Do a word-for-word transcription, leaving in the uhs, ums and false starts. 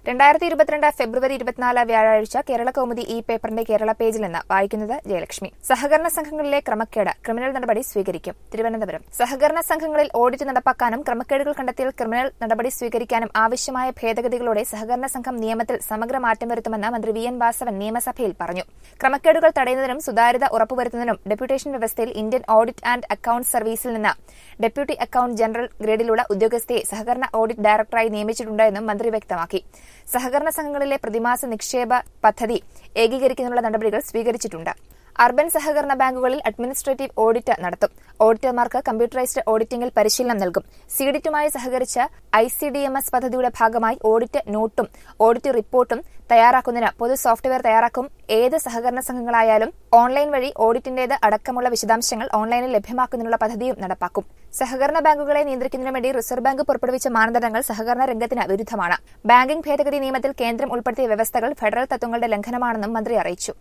രണ്ടായിരത്തി ഇരുപത്തിരണ്ട് ഫെബ്രുവരി ഇരുപത്തിനാല് വ്യാഴാഴ്ച കേരള കൗമുദി ഈ പേപ്പറിന്റെ കേരള പേജിൽ നിന്ന് വായിക്കുന്നത് ജയലക്ഷ്മി. സഹകരണ സംഘങ്ങളിലെ ക്രമക്കേട് ക്രിമിനൽ നടപടി സ്വീകരിക്കും. തിരുവനന്തപുരം. സഹകരണ സംഘങ്ങളിൽ ഓഡിറ്റ് നടപ്പാക്കാനും ക്രമക്കേടുകൾ കണ്ടെത്തിയാൽ ക്രിമിനൽ നടപടി സ്വീകരിക്കാനും ആവശ്യമായ ഭേദഗതികളോടെ സഹകരണ സംഘം നിയമത്തിൽ സമഗ്ര മാറ്റം വരുത്തുമെന്ന് മന്ത്രി വി എൻ വാസവൻ നിയമസഭയിൽ പറഞ്ഞു. ക്രമക്കേടുകൾ തടയുന്നതിനും സുതാര്യത ഉറപ്പുവരുത്തുന്നതിനും ഡെപ്യൂട്ടേഷൻ വ്യവസ്ഥയിൽ ഇന്ത്യൻ ഓഡിറ്റ് ആൻഡ് അക്കൌണ്ട്സ് സർവീസിൽ നിന്ന് ഡെപ്യൂട്ടി അക്കൌണ്ട് ജനറൽ ഗ്രേഡിലുള്ള ഉദ്യോഗസ്ഥയെ സഹകരണ ഓഡിറ്റ് ഡയറക്ടറായി നിയമിച്ചിട്ടുണ്ട് എന്നും മന്ത്രി വ്യക്തമാക്കി. സഹകരണ സംഘങ്ങളിലെ പ്രതിമാസ നിക്ഷേപ പദ്ധതി ഏകീകരിക്കുന്നതിനുള്ള നടപടികൾ സ്വീകരിച്ചിട്ടുണ്ട്. അർബൻ സഹകരണ ബാങ്കുകളിൽ അഡ്മിനിസ്ട്രേറ്റീവ് ഓഡിറ്റ് നടത്തും. ഓഡിറ്റർമാർക്ക് കമ്പ്യൂട്ടറൈസ്ഡ് ഓഡിറ്റിംഗിൽ പരിശീലനം നൽകും. സീഡിറ്റുമായി സഹകരിച്ച് I C D M S പദ്ധതിയുടെ ഭാഗമായി ഓഡിറ്റ് നോട്ടും ഓഡിറ്റ് റിപ്പോർട്ടും തയ്യാറാക്കുന്നതിന് പൊതു സോഫ്റ്റ്വെയർ തയ്യാറാക്കും. ഏത് സഹകരണ സംഘങ്ങളായാലും ഓൺലൈൻ വഴി ഓഡിറ്റിന്റേത് അടക്കമുള്ള വിശദാംശങ്ങൾ ഓൺലൈനിൽ ലഭ്യമാക്കുന്നതിനുള്ള പദ്ധതിയും നടപ്പാക്കും. സഹകരണ ബാങ്കുകളെ നിയന്ത്രിക്കുന്നതിനു വേണ്ടി റിസർവ് ബാങ്ക് പുറപ്പെടുവിച്ച മാനദണ്ഡങ്ങൾ സഹകരണ രംഗത്തിന് വിരുദ്ധമാണ്. ബാങ്കിംഗ് ഭേദഗതി നിയമത്തിൽ കേന്ദ്രം ഉൾപ്പെടുത്തിയ വ്യവസ്ഥകൾ ഫെഡറൽ തത്വങ്ങളുടെ ലംഘനമാണെന്നും മന്ത്രി അറിയിച്ചു.